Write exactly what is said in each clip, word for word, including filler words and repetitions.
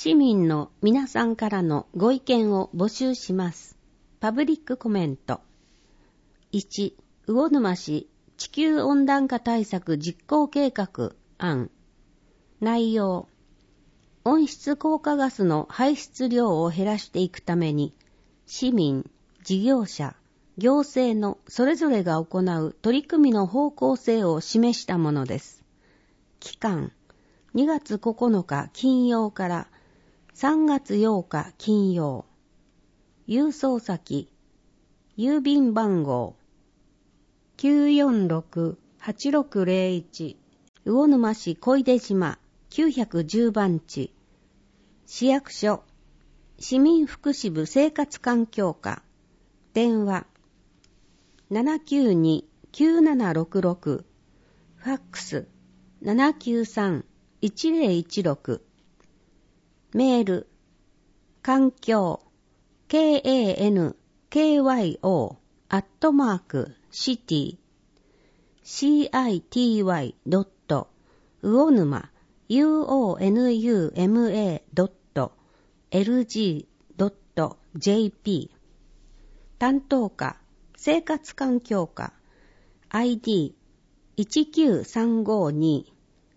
市民の皆さんからのご意見を募集します。パブリックコメント。いち、魚沼市地球温暖化対策実行計画案。内容。温室効果ガスの排出量を減らしていくために、市民、事業者、行政のそれぞれが行う取り組みの方向性を示したものです。期間、にがつここのか金曜からさんがつようか金曜。郵送先、郵便番号 きゅうよんろくはちろくぜろいち 魚沼市小出島きゅうひゃくじゅうばんち。市役所、市民福祉部生活環境課。電話ななきゅうに きゅうななろくろく。ファックスななきゅうさん いちぜろいちろく。メール、環境、ケーエーエヌケーワイオー アットマーク、シティ、シーアイティーワイ ドット、魚沼、ユーオーエヌユーエムエー ドット、エルジー ドット、ジェーピー。担当課、生活環境課、アイディー いちきゅうさんごに。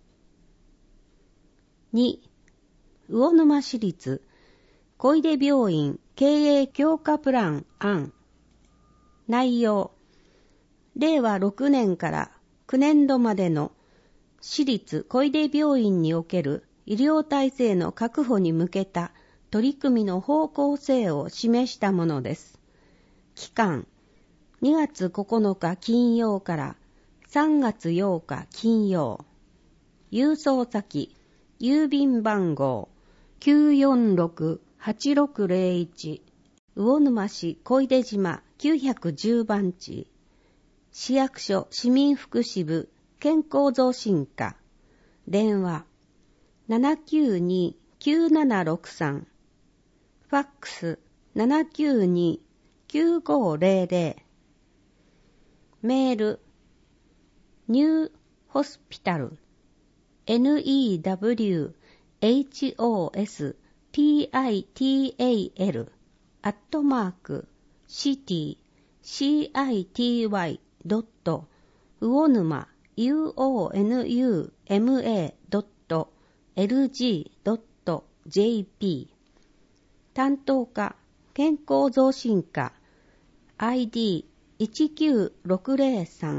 に、魚沼市立小出病院経営強化プラン案。内容。れいわろくねんからきゅうねんどまでの市立小出病院における医療体制の確保に向けた取り組みの方向性を示したものです。期間、にがつここのか金曜からさんがつようか金曜。郵送先、郵便番号きゅうよんろくはちろくぜろいち 魚沼市小出島きゅうひゃくじゅうばんち。市役所市民福祉部健康増進課。電話ななきゅうに きゅうななろくさん。ファックスななきゅうに きゅうごぜろぜろ。メール、ニューホスピタル エヌイーダブリューエイチオーエスピーアイティーエーエル アットマークシティ シーアイティーワイ ドット魚沼 ユーオーエヌユーエムエー ドット エルジー ドット ジェーピー。担当課健康増進課 アイディーいちきゅうろくぜろさん。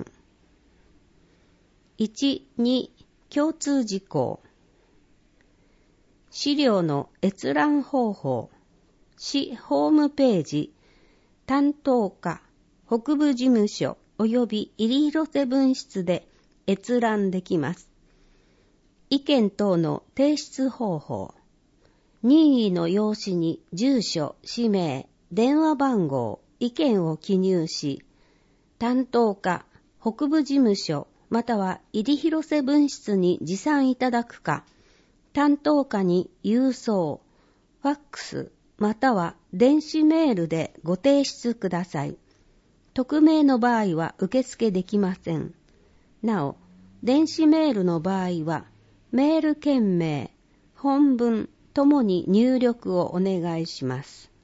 いち、に共通事項。資料の閲覧方法。市ホームページ。担当課北部事務所及び入広瀬分室で閲覧できます。意見等の提出方法。任意の用紙に住所、氏名、電話番号、意見を記入し、担当課北部事務所または入広瀬分室に持参いただくか、担当課に郵送、ファックスまたは電子メールでご提出ください。匿名の場合は受付できません。なお、電子メールの場合はメール件名、本文ともに入力をお願いします。